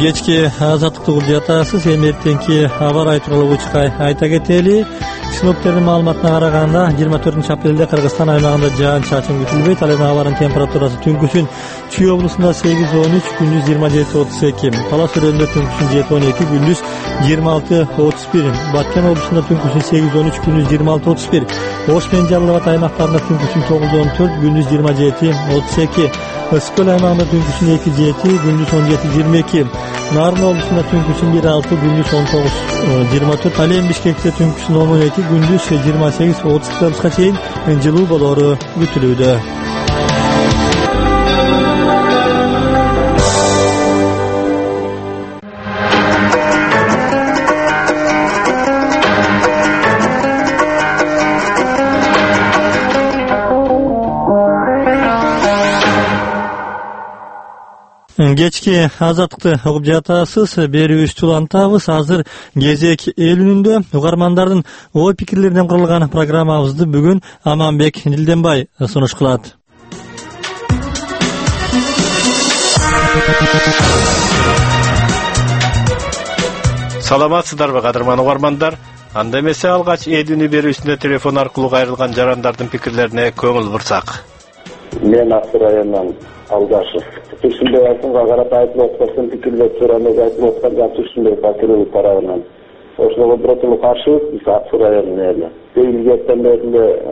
Кечки азаттыкты угуп жатасыз. Эмнеттенки аба ырайы тууралуу учкай айта кетели. Синоптиктердин маалыматына караганда 24-апрелде Кыргызстан аймагында жаан-чачын күтүлбөйт. Ал эми абанын температурасы түнкүсүн Чүй облусунда 8-13, күндүз 27-32, Талас өрөөнүндө түнкүсүн 7-12, күндүз 26-31, Баткен облусунда түнкүсүн 8-13, күндүз 26-31, Ош менен Жалал Абад аймактарында түнкүсүн 9-14, күндүз 27-32, Ысык көл аймагында түнкүсүн 2-7, күндүз 17-22, Нарын облусунда түнкүсүн 1-6, күндүз 19-24, ал эми Бишкекте түнкүсүн 10-12, күндүз 28-30 градуска чейин жылуу болору күтүлүүдө. Кечки азаттыкты угуп жатасыз. Берүүбүздү улантабыз. Азыр кезек эл үнүндө угармандардын ой пикирлеринен курулган программабызды бүгүн Аманбек Дилденбай сунуш кылат. Саламатсыздарбы кадырман угармандар? Анда эмесе алгач эл үнү берүүсүндө телефон аркылуу кайрылган жарандардын пикирлерине көңүл бурсак. Мен Аксу районунан Алдашев. Түшүндө айтымга карата айтылып аткан пикирлер тууралуу айтылып аткан Түшүндө Бакыров тарабынан. Ошого биротулук каршыбыз Аксу районунун эли. Бейилгеттен бери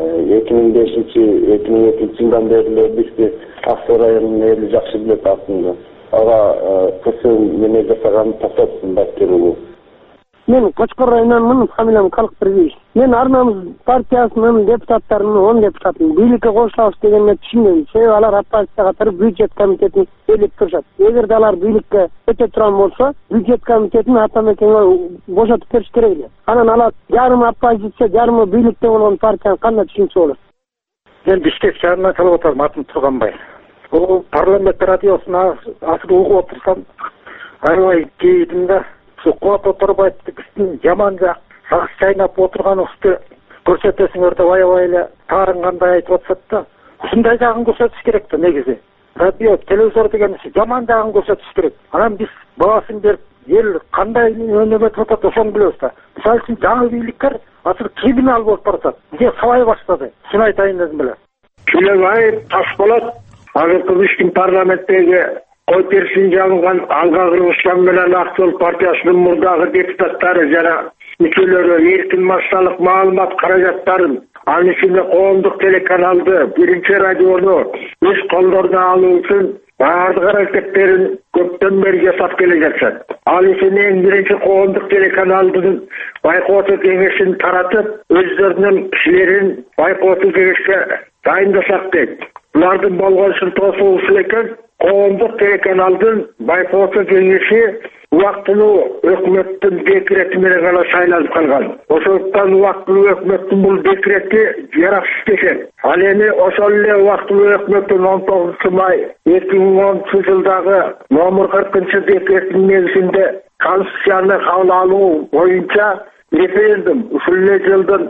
2005-2002 жылдан бери бизди Аксу районунун эли жакшы билет астында. Ага кысым неме жасаган токтотсун Бакыров. Мен Кочкор районунан, фамилиям Калыкбердиев. Мен Ар Намыс партиясынын депутаттарынын 10 депутатын бийликке кошулабыз дегенге түшүнбөйм. Себеби алар оппозиция катары бюджет комитетин ээлеп турушат. Эгерде алар бийликке өтө турган болсо, бюджет комитетин атамекенге бошотуп бериш керек эле. Анан алар жарымы оппозиция, жарымы бийликте болгон партияны кандай түшүнсө болот? Мен Бишкек шаарынан калып атам, атым Турганбай. Бул парламент радиосуна азыр угуп отурсам, аябай кейдим да. Кубат Оторбаевдин жаман жак сагыз чайнап отурганыбызды көрсөтөсүңөр деп аябай эле таарынгандай айтып атышат да. Ушундай жагын көрсөтүш керек да негизи. Радио, телевизор деген жаман жагын көрсөтүш керек. Анан биз баасын берип, эл кандай өнөмөтүп атат ошону билебиз да. Мисалы үчүн жаңы бийликтер азыр криминал болуп баратат. Бизге сабай баштады. Шуну айтайын дедим беле. Күлөбаев Ташболот азыркы биздин парламенттеги Кой Персин жалынган Алга Кыргызстан менен Ак Жол партиясынын мурдагы депутаттары жана мүчөлөрү эркин массалык маалымат каражаттарын, анын ичинде коомдук телеканалды, биринчи радиону өз колдоруна алуу үчүн баардык аракеттерин көптөн бери жасап келе жатышат. Ал үчүн эң биринчи коомдук телеканалдын байкооту кеңешин таратып, өздөрүнүн кишилерин байкооту кеңешке дайындасак дейт. Булардын болгон шылтоосу ушул экен. Коомдук телеканалдын байкооту кеңеши убактылуу өкмөттүн декрети менен гана шайланып калган. Ошондуктан убактылуу өкмөттүн бул декрети жараксыз экен. Ал эми ошол эле убактылуу өкмөттүн 19 май 2010 жылдагы номер 40 декретинин негизинде конституцияны кабыл алуу боюнча референдум ушул эле жылдын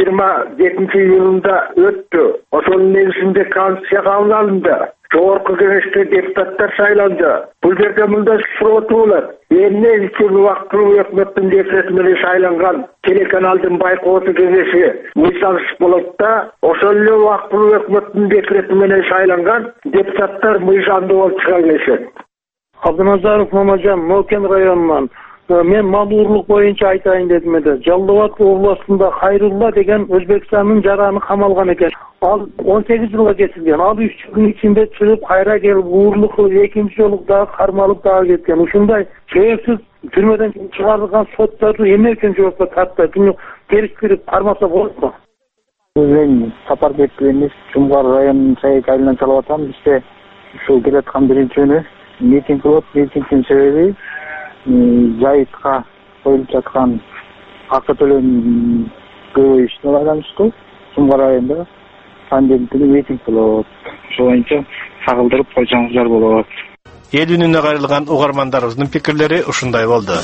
27-июлунда өттү. Ошонун негизинде конституция кабыл алынды. Жогорку кеңешке депутаттар шайланды. Бул жерде мындай суроо туулат. Эмне үчүн убактылуу өкмөттүн декрети менен шайланган телеканалдын байкооту кеңеши мыйзамсыз болот да, ошол эле убактылуу өкмөттүн декрети менен шайланган депутаттар мыйзамдуу болуп чыга келишет. Абдыназаров Мамажан, Мокен районунан. Мен мал уурлук боюнча айтайын дедим эле. Жалал Абад областында Хайрулла деген Өзбекстандын жараны камалган экен. Ал 18 жылга кетилген. Ал 3 күн ичинде чыгып, кайра келип уурлук экинчи жолу дагы кармалып дагы кеткен. Ушундай себепсиз түрмөдөн чыгарылган сотторду эмне үчүн жоопко тартпайт? Буну терис кирип кармаса болотпу? Мен Сапарбек эмес, Чумгар районунун Сайык айылынан чалып атам. Бизде ушул келаткан биринчи күнү митинг болот. Митингдин себеби жайытка коюлуп жаткан акы төлөм көбөйүшүнө байланыштуу. Чумгар районунда пандемия митинг болот. Ошол боюнча сагылдырып койсоңуздар болот. Эл үнүнө кайрылган угармандарыбыздын пикирлери ушундай болду.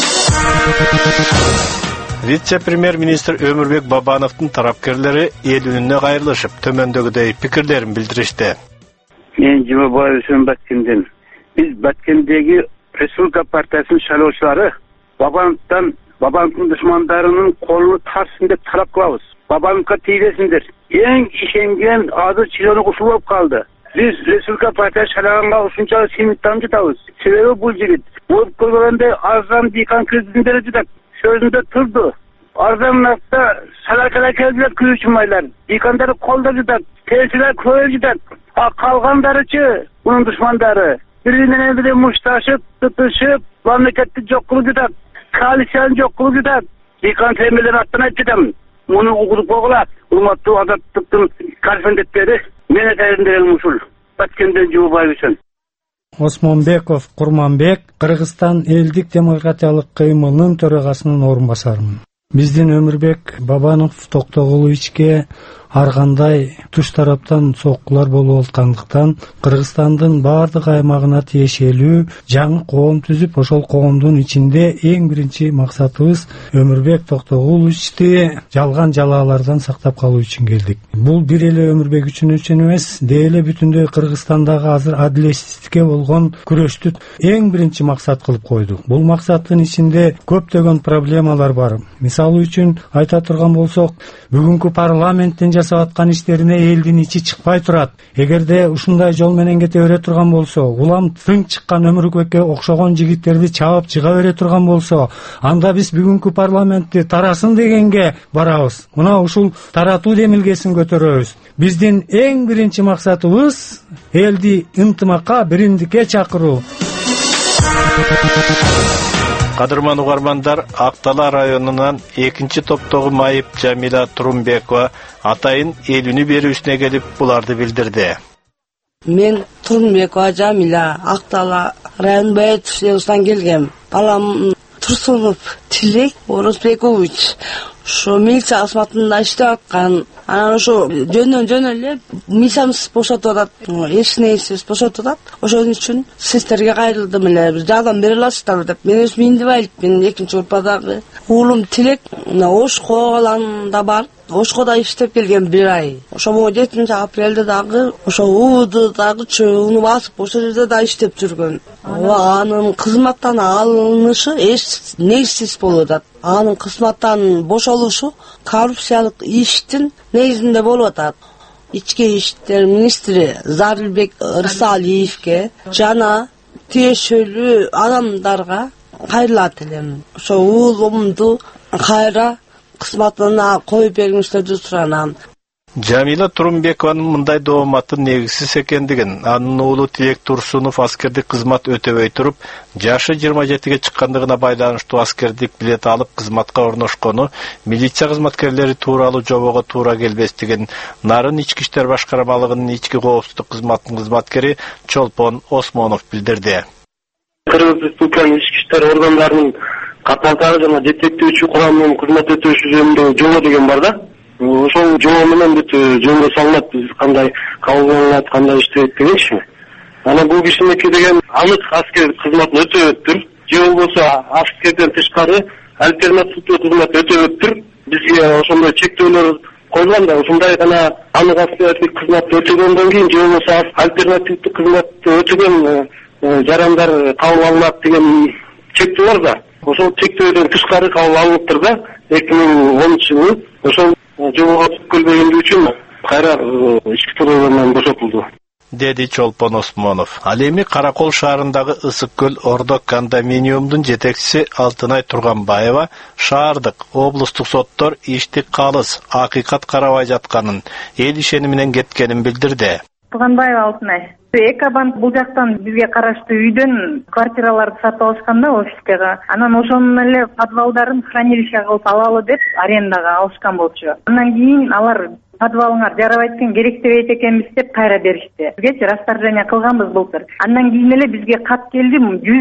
Вице-премьер-министр Өмүрбек Бабановдун тарапкерлери эл үнүнө кайрылышып, төмөндөгүдөй пикирлерин билдиришти. Мен Жумабаев Баткенден. Биз Баткендеги Республика партиясынын шайлоочулары Бабановдун душмандарынын колуну тарсын деп талап кылабыз. Бабановго тийбесиндер. Эң ишенген азыр чилону ушул болуп калды. Биз Республика партиясы шайлаганга ушунчалык сыймыктанып жатабыз. Себеби бул жигит болуп көргөндө арзан дыйкан кредитиндер жатат. Сөзүндө турду. Арзан накта салакала келдилер күйүүчүмайлар. Дыйкандары колдо жатат. Телсилер көйүп жатат. А калгандарычы мунун душмандары бири-менен бири мушташып, тутушуп, мамлекетти жок кылып жатат. Коалицияны жок кылып жатат. Дыйкан темелер аттан айтып жатам. Муну угуруп койгула. Урматтуу Азаттыктын корреспонденттери мен айтайын ушул. Баткенден жуубай үчүн. Осмонбеков Курманбек, Кыргызстан элдик демократиялык кыймылынын төрагасынын орун басарымын. Биздин Өмүрбек Бабанов Токтогуловичке ар кандай туш тараптан соккулар болуп аткандыктан Кыргызстандын баардык аймагына тиешелүү жаңы коом түзүп, ошол коомдун ичинде эң биринчи максатыбыз Өмүрбек Токтогуловичти жалган жалаалардан сактап калуу үчүн келдик. Бул бир эле Өмүрбек үчүн эмес, дейле бүтүндөй Кыргызстандагы азыр адилетсиздикке болгон күрөштү эң биринчи максат кылып койдук. Бул максаттын ичинде көптөгөн проблемалар бар. Мисалы үчүн айта турган болсок, бүгүнкү парламенттин жасап аткан иштерине элдин ичи чыкпай турат. Эгерде ушундай жол менен кете бере турган болсо, улам тың чыккан Өмүрбекке окшогон жигиттерди чаап чыга бере турган болсо, анда биз бүгүнкү парламентти тарасын дегенге барабыз. Мына ушул таратуу демилгесин көтөрөбүз. Биздин эң биринчи максатыбыз элди ынтымакка, биримдикке чакыруу. Кадырман угармандар, Актала районунан экинчи топтогу майып Жамила Турумбекова атайын элүүнү берүүсүнө келип буларды билдирди. Мен Турумбекова Жамила, Актала район Баетовстан келгем. Балам Турсунов Тилек Орозбекович ошо милиция кызматында иштеп аткан. Анан ошо жөнөн эле милициябыз бошотуп атат, эч нерсебиз бошотуп атат. Ошон үчүн сиздерге кайрылдым эле, бир жардам бере аласыздарбы деп. Мен өзүм индибайлыкмын, экинчи группадагы уулум Тилек Ошко аланда бар. Ошкода иштеп келген бир ай. Ошо 7 апрелде дагы ошо УУД дагы чөөнү басып, ошол жерде да иштеп жүргөн. Анын кызматтан алынышы эч нерсиз болуп атат. Анын кызматтан бошолушу коррупциялык иштин негизинде болуп атат. Ички иштер министри Зарылбек Рысалиевге жана тиешелүү адамдарга кайрылат элем. Ошо уулумду кайра кызматына коюп бериңиздерди суранам. Жамила Турумбекованын мындай дооматтын негизсиз экендигин, анын уулу Тилек Турсунов аскердик кызмат өтөбөй туруп, жашы 27ге чыккандыгына байланыштуу аскердик билет алып кызматка орношкону, милиция кызматкерлери тууралуу жобого туура келбестигин Нарын ички иштер башкармалыгынын ички коопсуздук кызматынын кызматкери Чолпон Осмонов билдирди. Кыргыз Республиканын ички иштер органдарынын катмалдагы жана жетектөөчү курамынын кызмат өтөшү жөнүндө жобо деген бар да. Ошол жобо менен бүт жөнгө салынат, биз кандай кабыл кылынат, кандай иштейт дегенчи. Анан бул кишиники деген анык аскер кызматын өтөбөттүр. Же болбосо аскерден тышкары альтернативдүү кызмат өтөбөттүр. Бизге ошондой чектөөлөр койгон да, ушундай гана анык аскерлик кызмат өтөгөндөн кийин же болбосо альтернативдүү кызматты өтөгөн жарандар кабыл алынат деген чектөө бар да. Ошол чектөөдөн тышкары кабыл алыныптыр да. 2010-жылы ошол жобого келбегендиги үчүн кайра ички төрөлөрүнөн бошотулду, деди Чолпон Осмонов. Ал эми Каракол шаарындагы Ысык көл Ордо кондоминиумдун жетекчиси Алтынай Турганбаева шаардык, облустук соттор ишти калыс, акыйкат карабай жатканын, эл ишени менен кеткенин билдирди. Турганбаева Алтынай. Экобанк бул жактан бизге караштуу үйдөн квартираларды сатып алышкан да офистеге. Анан ошонун эле подвалдарын хранилище кылып алалы деп арендага алышкан болчу. Андан кийин алар подвалыңар жарабайт экен, керектебейт экенбиз деп кайра беришти. Бизге расторжение кылганбыз былтыр. Андан кийин эле бизге кат келди,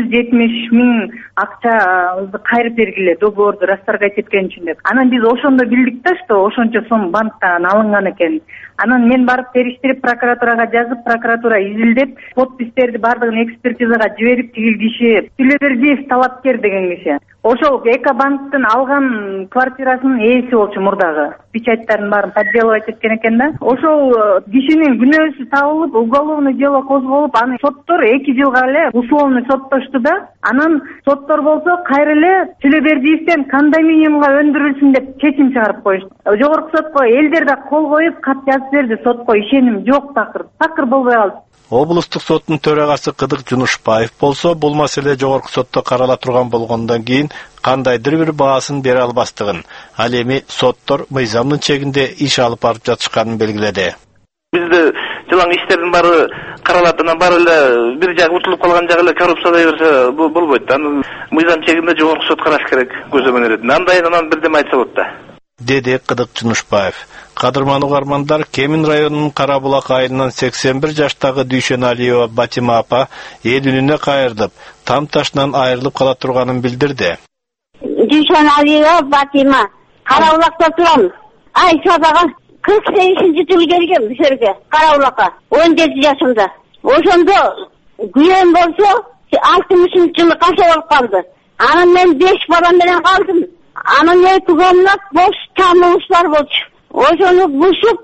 170 000 акчабызды кайрып бергиле, договорду расторгать эткен үчүн деп. Анан биз ошондо билдик да, что ошончо сом банктан алынган экен. Анан мен барып териштирип прокуратурага жазып, прокуратура изилдеп, подпистерди бардыгын экспертизага жиберип, тигил киши Сүлөбердиев талапкер деген киши. ошол Экобанктын алган квартирасынын ээси болчу мурдагы. Печаттарын баарын подделывать эткен экен да. Ошол кишинин күнөөсү табылып, уголовный дело козголуп, аны соттор 2 жылга эле условный соттошту да. Анан соттор болсо кайра эле Төлөбердиевден кондоминиумга өндүрүлсүн деп чечим чыгарып коюшту. Жогорку сотко элдер да кол коюп кат жазып берди, сотко ишеним жок такыр болбой калды. Облустук соттун төрагасы Кыдык Жунушбаев болсо, бул маселе жогорку сотто карала турган болгондон кийин кандайдыр бир баасын бере албастыгын, ал эми соттор мыйзамдын чегинде иш алып барып жатышканын белгиледи. Бизде жылаң иштердин баары каралат, анан баары эле бир жагы утулуп калган жагы эле коррупциядай берсе болбойт. Аны мыйзам чегинде жогорку сот караш керек көзөмөл эретинде. Анан бирдеме айтса болот да. Деди Кыдык Жунушбаев. Кадырман угармандар, Кемин районунун Карабулак айылынан 81 жаштагы Дүйшеналиева Батима апа эл үнүнө кайрылып, там ташынан айрылып кала турганын билдирди. Дүйшеналиева Батима, Карабулакта турам. Ай сабага 48-жыл келгем бу жерге, Карабулакка, 17 жашымда. Ошондо күйөөм болсо 60-жылы кашап алып калды. Анан мен 5 балам менен калдым. Анан 2 комнат бош тамышлар болчу. Ошону бушуп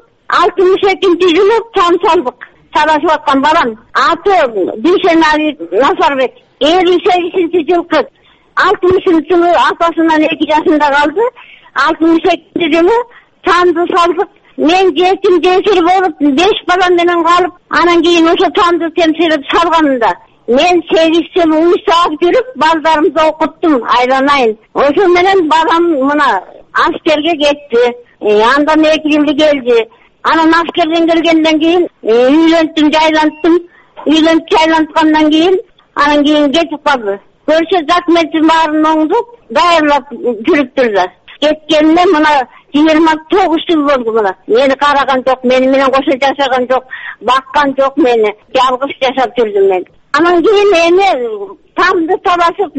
62-жылы там салдык. Салашып аткан балам. Аты Дүйшенали Назарбек. 58-жыл кыз. 60-жылы апасынан 2 жашында калды. 62-жылы тамды салдык. Мен жетим жесир болуп 5 балам менен калып, анан кийин ошо тамды темсирип салганында. Мен 8 жыл уй саап жүрүп, балдарымды окуттум, айланайын. Ошо менен балам мына аскерге кетти. Андан 2 жыл келди. Анан аскерден келгенден кийин үйлөнтүм, жайлантым. Үйлөнүп жайланткандан кийин, анан кийин кетип калды. Көрсө документтин баарын оңдуп, даярлап жүрүптүр. Кеткенде мына 29 жыл болду мына. Мени караган жок, мени менен кошо жашаган жок, баккан жок мени. Жалгыз жашап жүрдүм мен. Анан кийин эми тамды талашып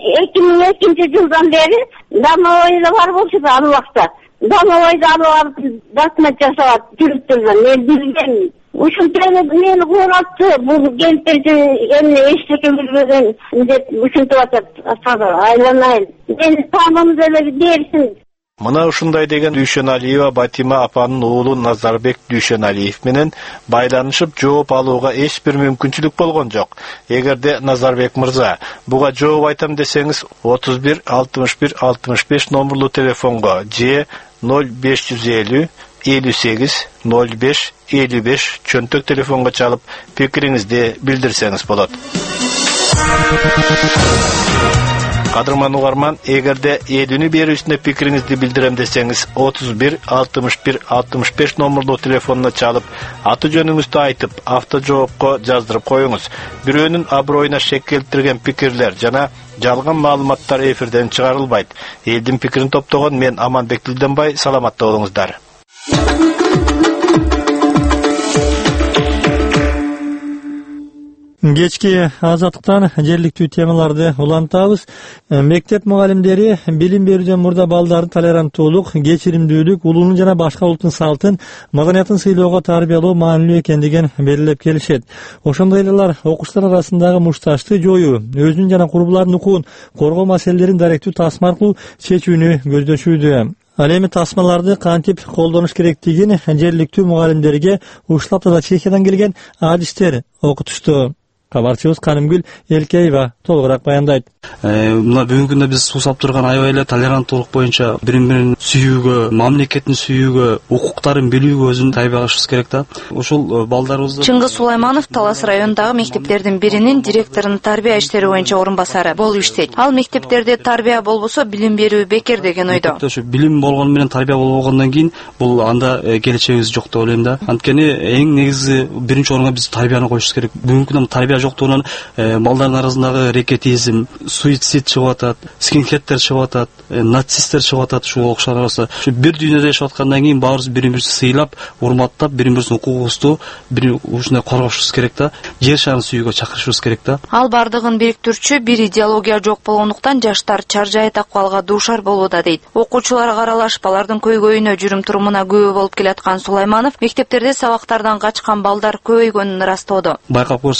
2002-жылдан бери домовойда бар болчу ал убакта. Домовойда алып документ жасап жүрүптүр. Мен билген ушинтип мени куурапты. Бул кемпирди эмне эчтеке билбеген деп ушинтип атат. Айланайын. Мени тамымды эле берсин. Мына ушундай деген Дүйшеналиева Батима апанын уулу Назарбек Дүйшеналиев менен байланышып жооп алууга эч бир мүмкүнчүлүк болгон жок. Эгерде Назарбек мырза буга жооп айтам десеңиз 31 61 65 номерлуу телефонго же 0550 58 05 55 чөнтөк телефонго чалып пикириңизди билдирсеңиз болот. Кадырман угарман, эгерде элүүнү берүүсүнө пикириңизди билдирем десеңиз 31 61 65 номерлуу телефонуна чалып, аты жөнүңүздү айтып, автожоопко жаздырып коюңуз. Бирөөнүн аброюна шек келтирген пикирлер жана жалган маалыматтар эфирден чыгарылбайт. Элдин пикирин топтогон мен Аманбек Дилденбай, саламатта болуңуздар. Кечки азаттыктан жергиликтүү темаларды улантабыз. Мектеп мугалимдери билим берүүдөн мурда балдардын толеранттуулук, кечиримдүүлүк, улуунун жана башка улуттун салтын, маданиятын сыйлоого тарбиялоо маанилүү экендигин белгилеп келишет. Ошондой эле алар окуучулар арасындагы мушташты жоюу, өзүнүн жана курбулардын укугун коргоо маселелерин даректүү тасма аркылуу чечүүнү көздөшүүдө. Ал эми тасмаларды кантип колдонуш керектигин жергиликтүү мугалимдерге ушул аптада Чехиядан келген адистер окутушту. Кабарчыбыз Канымгүл Элкеева толугураак баяндайт. Мына бүгүнкү күндө биз сусап турган аябай эле толеранттуулук боюнча бири-бирин сүйүүгө, мамлекеттин сүйүүгө, укуктарын билүүгө өзүн тарбиялашыбыз керек да. Ушул балдарыбызды Чыңгыз Сулайманов Талас районундагы мектептердин биринин директорунун тарбия иштери боюнча орун басары болуп иштейт. Ал мектептерде тарбия болбосо билим берүү бекер деген ойдо. Ошо билим болгону менен тарбия болбогондон кийин бул анда келечегибиз жок деп ойлойм да. Анткени эң негизи биринчи орунга биз тарбияны коюшубуз керек. Бүгүнкү күндө тарбия жоктугунан балдардын арасындагы рекетизм, суицид чыгып атат, скинхедтер чыгып атат, нацисттер чыгып атат, ушул окшолор арасында. Ушу бир дүйнөдө жашап аткандан кийин баарыбыз бири-бирибизди сыйлап, урматтап, бири-бирибиздин укугубузду ушундай коргошубуз керек да. Жер шарын сүйүүгө чакырышыбыз керек да. Ал бардыгын бириктирүүчү бир идеология жок болгондуктан жаштар чаржайыт акыбалга дуушар болууда дейт. Окуучуларга аралашып, алардын көйгөйүнө, жүрүм-турумуна күбө болуп келаткан Сулайманов мектептерде сабактардан качкан балдар көбөйгөнүн ырастоодо. Байкап көрсөңүздөр,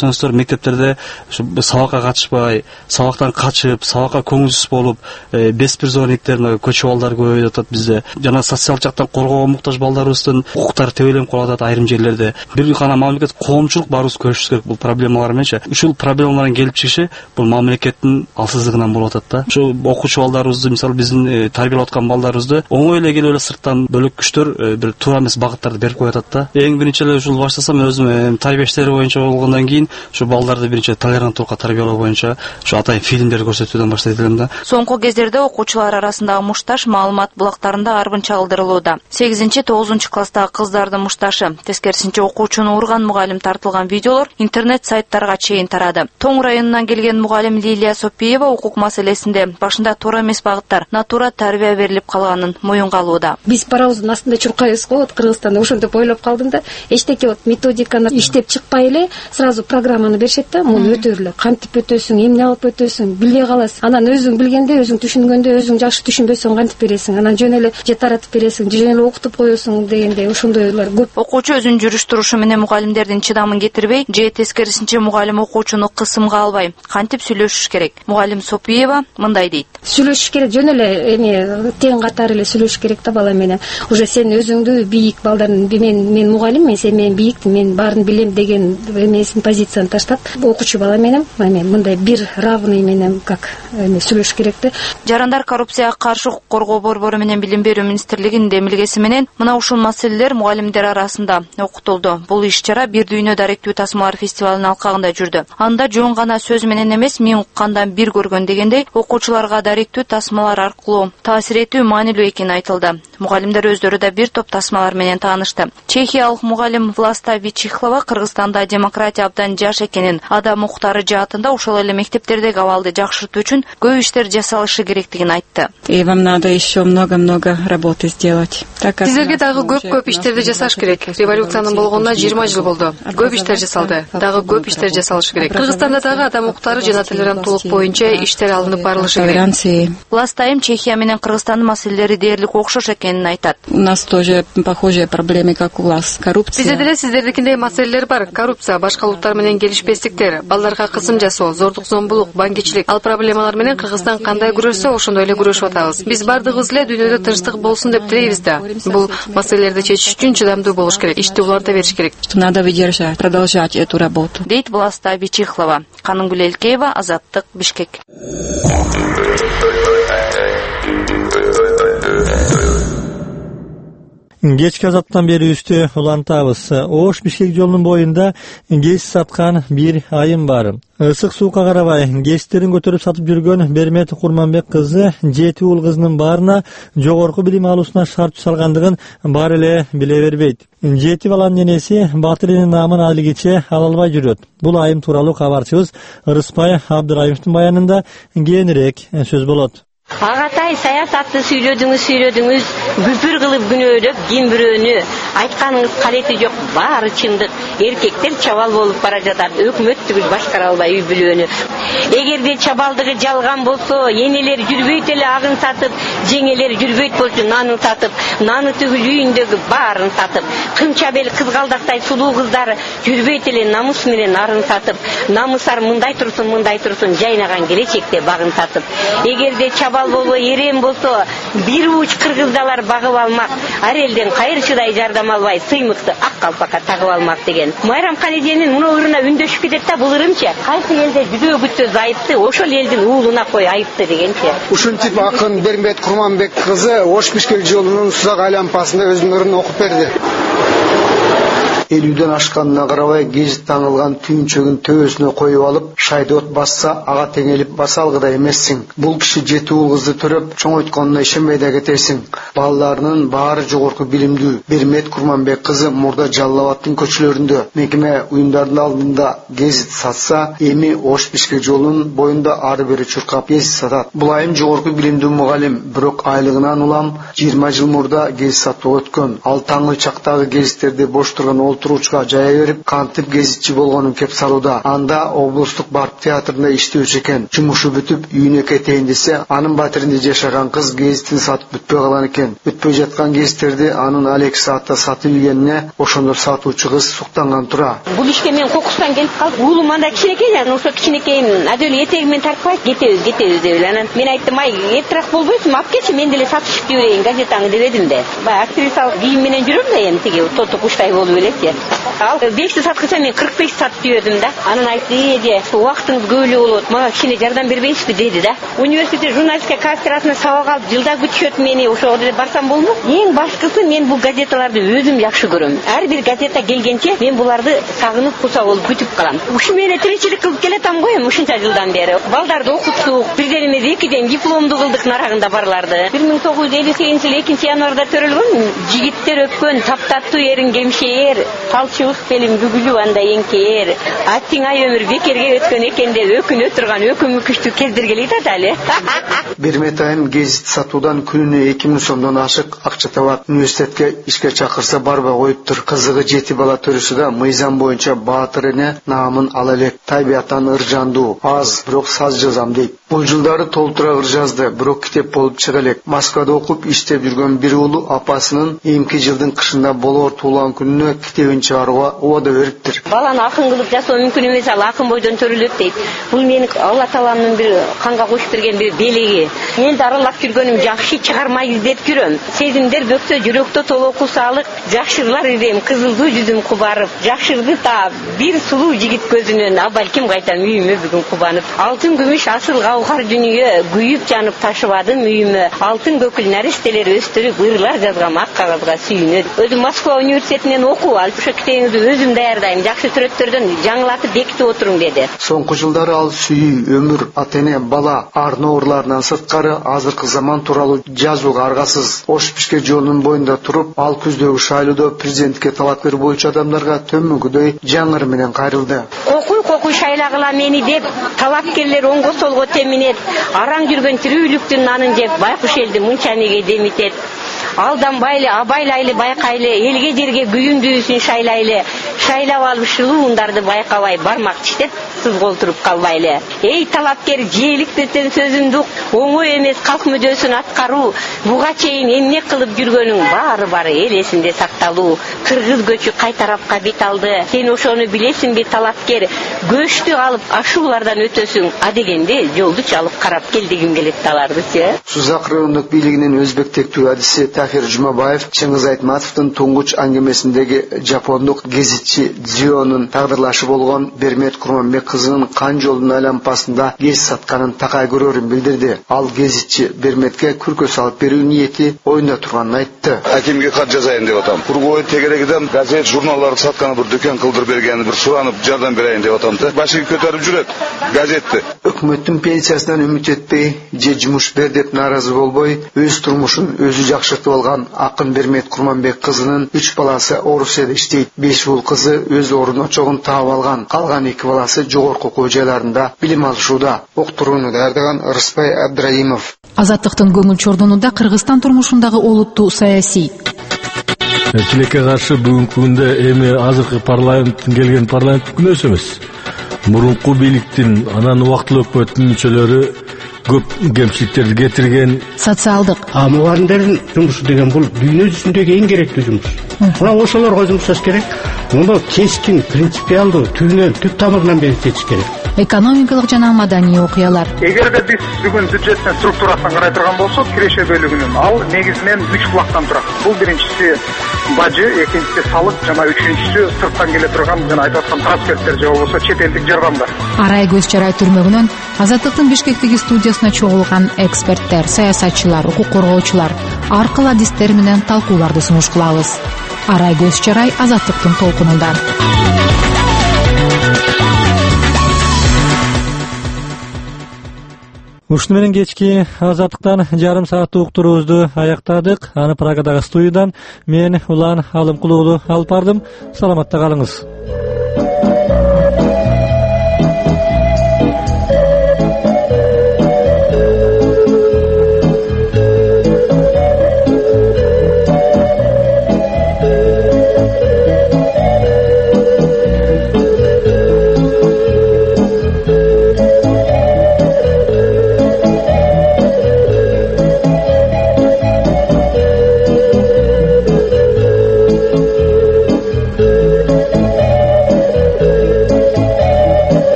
мектептерде сабакка катышпай, сабактан качып, сабакка көңүлсүз болуп, беспризорниктер, көчү балдар көбөйүп атат бизде. Жана социалдык жактан коргоого муктаж балдарыбыздын укуктары тебеленип калып атат айрым жерлерде. Бир гана мамлекет коомчулук баарыбыз көрүшүбүз керек бул проблемалар мененчи. Ушул проблемалардын келип чыгышы бул мамлекеттин алсыздыгынан болуп атат да. Ушу окуучу балдарыбызды, мисалы биздин тарбиялап аткан балдарыбызды оңой эле келип эле сырттан бөлөк күчтөр бир туура эмес багыттарды берип коюп атат да. Эң биринчи эле ушул баштасам өзүм тарбия иштери боюнча болгондон кийин ушу балдарды биринчи толеранттуулукка тарбиялоо боюнча ушу атайын фильмдер көрсөтүүдөн баштайт элем да. Соңку кездерде окуучулар арасындагы мушташ маалымат булактарында арбын чагылдырылууда. 8-9 класстагы кыздардын мушташы, тескерисинче окуучуну урган мугалим тартылган видеолор интернет сайттарга чейин тарады. Тоң районунан келген мугалим Лилия Сопиева укук маселесинде башында туура эмес багыттар, натура тарбия берилип калганын моюнга алууда. Биз паровоздун астында чуркайбыз го, Кыргызстанда ошентип ойлоп калдым да, эчтеке методиканы иштеп чыкпай эле сразу программаны беришет да, муну өтөрүлө. Кантип өтөсүң, эмне алып өтөсүң, билбей каласың. Анан өзүң билгенде, өзүң түшүнгөндө, өзүң жакшы түшүнбөсөң кантип бересиң? Анан жөн эле же таратып бересиң, же жөн эле окутуп коесуң дегендей ошондойлор көп. Окуучу өзүнүн жүрүш турушу менен мугалимдердин чыдамын кетирбей, же тескерисинче мугалим окуучуну кысымга албай, кантип сүйлөшүш керек? Мугалим Сопиева мындай дейт. Сүйлөшүш керек, жөн эле тең катары эле сүйлөшүш керек да бала менен. Уже сен өзүңдү бийик балдардын мен мугалиммин, сен мен бийикмин, мен баарын билем деген эмесин позицияны таштап, окуучу бала менен мындай бир равный менен как сүйлөшүш керек да. Жарандар коррупцияга каршы укук коргоо борбору менен Билим берүү министрлигинин демилгеси менен мына ушул маселелер мугалимдер арасында окутулду. Бул иш-чара Бир дүйнө даректүү тасмалар фестивалынын алкагында жүрдү. Анда жөн гана сөз менен эмес, миң уккандан бир көргөн дегендей, окуучуларга даректүү тасмалар аркылуу таасир этүү маанилүү экени айтылды. Мугалимдер өздөрү да бир топ тасмалар менен таанышты. Чехиялык мугалим Власта Вичихлова Кыргызстанда демократия абдан жаш экенин, адам укуктары жаатында ошол эле мектептердеги абалды жакшыртуу үчүн көп иштер жасалышы керектигин айтты. И вам надо еще много работы сделать. Сиздерге дагы көп иштерди жасаш керек. Революциянын болгонуна 20 жыл болду. Көп иштер жасалды. Дагы көп иштер жасалышы керек. Кыргызстанда дагы адам укуктары жана толеранттуулук боюнча иштер алынып барылышы керек. Властайым Чехия менен Кыргызстандын маселелери дээрлик окшош экенин айтат. У нас тоже похожие проблемы, как у вас. Коррупция. Бизде деле сиздердикиндей маселелер бар. Коррупция, башка улуттар менен келишпестиктер, балдарга кысым жасоо, зордук зомбулук, баңгичилик. Ал проблемалар менен Кыргызстан кандай күрөшсө, ошондой эле күрөшүп атабыз. Биз бардыгыбыз эле дүйнөдө тынчтык болсун деп тилейбиз да. Бул маселелерди чечиш үчүн чыдамдуу болуш керек. Ишти уларда бериш керек. Надо выдержать, продолжать эту работу. Дейт Власта Вичихлова. Канынгүл Элкеева, Азаттык, Бишкек. Кечки азаттан бери үстү улантабыз. Ош Бишкек жолунун боюнда гез саткан бир айым бар. Ысык суукка карабай гезтерин көтөрүп сатып жүргөн Бермет Курманбек кызы 7 уул кызынын баарына жогорку билим алуусуна шарт жасалгандыгын баары эле биле бербейт. 7 баланын энеси Батырынын наамын алигиче ала албай жүрөт. Бул айым тууралуу кабарчыбыз Ырыспай Абдырайымовдун баянында кийинирээк сөз болот. Агатай саясатты сүйлөдүңүз, бүпүр кылып күнөөлөп ким бирөөнү, айтканыңыз калети жок, баары чындык. Эркектер чабал болуп бара жатат, өкмөт түгүл башкара албай үй бүлөнү. Эгерде чабалдыгы жалган болсо, энелер жүрбөйт эле агын сатып, жеңелер жүрбөйт болчу нанын сатып, наны түгүл үйүндөгү баарын сатып, кымча бел кызгалдактай сулуу кыздары жүрбөйт эле намыс менен арын сатып, намысар мындай турсун, жайнаган келечекте багын сатып. Эгерде чабал болбой эрем болсо, бир уч кыргыздалар багып алмак, ар элден кайырчыдай жардам албай, сыймыкты ак калпакка тагып алмак деген. Майрам Калиденин муну үндөшүп кетет да, бул ырымчы. Кайсы элде жүдөө бүттө айыпты, ошол элдин уулуна кой айыпты дегенчи. Ушинтип акын Бермет Курманбек кызы Ош Бишкек жолунун сузак айланпасында өзүнүн ырын окуп берди. 50ден ашканына карабай гезит таңылган түйүнчөгүн төбөсүнө коюп алып, шайды басса, ага теңелип баса алгыдай эмессиң. Бул киши 7 уул кызды төрөп, чоңойтконуна ишенбей да кетесиң. Балаларынын баары жогорку билимдүү. Бермет Курманбек кызы мурда Жалал Абадтын көчөлөрүндө мекеме уюмдарынын алдында гезит сатса, эми Ош Бишкек жолунун боюнда ары бери чуркап гезит сатат. Бул айым жогорку билимдүү мугалим, бирок айлыгынан улам 20 жыл мурда гезит сатып өткөн. Ал таңгыл чактагы гезиттерди бош турган отуруучуга жая берип, кантип гезитчи болгонун кеп салууда. Анда облустук барп театрында иштөөчү экен. Жумушу бүтүп үйүнө кетейин десе, анын батиринде жашаган кыз гезитин сатып бүтпөй калган экен. Бүтпөй жаткан гезиттерди анын Алекс саатта сатып ийгенине ошондо сатуучу кыз суктанган тура. Бул ишке мен кокустан келип калдым. Уулум анда кичинекей, ошо кичинекейин адөл этегимен тартпайт, кетебиз деп эле. Анан мен айттым, ай, этирак болбойсуң, алып келчи, мен деле сатышып жүрөйүн газетаңы деп едим да. Баягы актрисалык кийим менен жүрөм да, эми тиги тоту куштай болуп эле. Ал 5ти саткыча мен 45 сатып жүрдүм да. Анан айтты, "Эже, убактыңыз көп эле болот, мага кичине жардам бербейсизби?" деди да. Университет журналистика кафедрасына сабак алып, жылда күтүшөт мени, ошого деле барсам болмок. Эң башкысы мен бул газеталарды өзүм жакшы көрөм. Ар бир газета келгенче мен буларды сагынып, куса болуп күтүп калам. Ушу менен тиричилик кылып келатам го эми ушунча жылдан бери. Балдарды окуттук, бирден эмес 2ден дипломду кылдык нарагында барларды. 1958-жылы 2-январда төрөлгөн жигиттер өпкөн таптаттуу эрин кемшээр, талчыбык белим бүгүлүп анда эңкээр. Аттиң ай өмүр бекерге өткөн экен деп өкүнө турган өкүмүкүштү кездиргели да дали. Бермет айым гезит сатуудан күнүнө 2000 сомдон ашык акча табат. Университетке ишке чакырса барбай коюптур. Кызыгы 7 бала төрүсү да мыйзам боюнча баатыр эне наамын ала элек. Табиятан ыржандуу, аз, бирок саз жазам дейт. Бул жылдары толтура ыр жазды, бирок китеп болуп чыга элек. Москвада окуп иштеп жүргөн бир уулу апасынын эмки жылдын кышында болоор туулган күнүнө китебин чыгарууга убада бериптир. Баланы акын кылып жасоо мүмкүн эмес, ал акын бойдон төрөлөт дейт. Бул менин Алла Тааланын бир канга кошуп берген бир белеги. Элди аралап жүргөнүм жакшы, чыгарма издеп жүрөм. Сезимдер бөксө жүрөктө толоку саалык, жакшырлар ирем, кызылдуу жүзүм кубарып, жакшырды таап, бир сулуу жигит көзүнөн, а балким кайтам үйүмө бүгүн кубанып. Алтын күмүш асыл кавгар дүнүйө, күйүп жанып ташыбадым үйүмө. Алтын көкүл наристелер өстүрүп, ырлар жазгам ак кагазга сүйүнөт. Өзүм Москва университетинен окуп алып, ошо китебиңизди өзүм даярдайм, жакшы сүрөттөрдөн жаңылатып бекитип отуруң деди. Соңку жылдары ал сүйүү, өмүр, ата-эне, бала, ар ноолорунан сырткары азыркы заман тууралуу жазууга аргасыз. Ош пишке жолунун боюнда туруп, ал күздөгү шайлоодо президентке талапкер болчу адамдарга төмөнгүдөй жаңыр менен кайрылды. Кокуй шайлагыла мени деп, талапкерлер оңго солго теминет, араң жүргөн тирүүлүктүн нанын жеп, байкуш элди мынча неге демитет. Алданбайлы, абайлайлы, байкайлы, элге жерге күйүндүүсүн шайлайлы, шайлап алып шылуундарды байкабай, бармак тиштеп, сызгол туруп калбайлы. Эй талапкер, жээликтен сөзүндү оңой эмес, калк мүдөөсүн аткаруу, буга чейин эмне кылып жүргөнүң баары эл эсинде сакталуу. Кыргыз көчү кай тарапка бет алды, сен ошону билесиңби талапкер, көчтү алып ашуулардан өтөсүң, а дегенде жолду чалып карап кел дегим келет аларды. Сузак райондук бийлигинин өзбек тектүү адиси Тахир Жумабаев Чыңгыз Айтматовдун туңгуч аңгемесиндеги жапондук гезитчи Дзионун тагдырлашы болгон Бермет Курманбек кызынын кан жолдун айлампасында гезит сатканын такай көрөрүн билдирди. Ал гезитчи Берметке күркө салып берүү ниети оюнда турганын айтты. Акимге кат жазайын деп атам. Кургой тегерегиден газет, журналдарды сатканы бир дүкөн кылдырып бергени бир суранып жардам берейин деп атам да. Башыгы көтөрүп жүрөт газетти. Өкмөттүн пенсиясынан үмүт этпей, же жумуш бер деп наразы болбой, өз турмушун өзү жакшыртып алган акын Бермет Курманбек кызынын 3 баласы Орусияда иштейт. 5 ул кызы өз орун очогун таап алган. Калган 2 баласы жогорку окуу жайларында билим алышууда. Октурууну даярдаган Рыспай Абдраимов. Азаттыктын көңүл чордонунда Кыргызстан турмушундагы олуттуу саясий тилекке каршы бүгүнкү күндө эми азыркы парламенттин келген парламент күнөөсү эмес. Мурунку бийликтин анан убактылуу өкмөттүн мүчөлөрү көп кемчиликтерди кетирген. Социалдык мугалимдердин жумушу деген бул дүйнө жүзүндөгү эң керектүү жумуш. Мына ошолорго жумуш жасаш керек. Муну кескин, принципиалдуу, түп тамырынан бекитиш керек. Экономикалык жана маданий окуялар. Эгерде биз бүгүн бюджеттин структурасын карай турган болсок, киреше бөлүгүнүн ал негизинен 3 булактан турат. Бул биринчиси бажы, экинчиси салык жана үчүнчүсү сырттан келе турган жана айтып аткан трансферттер же болбосо чет элдик жардамдар. Арай көз чарай түрмөгүнөн Азаттыктын Бишкектеги студиясына чогулган эксперттер, саясатчылар, укук коргоочулар ар кыл адистер менен талкууларды сунуш кылабыз. Арай көз чарай Азаттыктын толкунунда. Ушуну менен кечки Азаттыктан жарым сааттык уктуруубузду аяктадык. Аны Прагадагы студиядан мен Улан Алымкулуу уулу алып бардым. Саламатта калыңыз.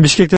Бишкекте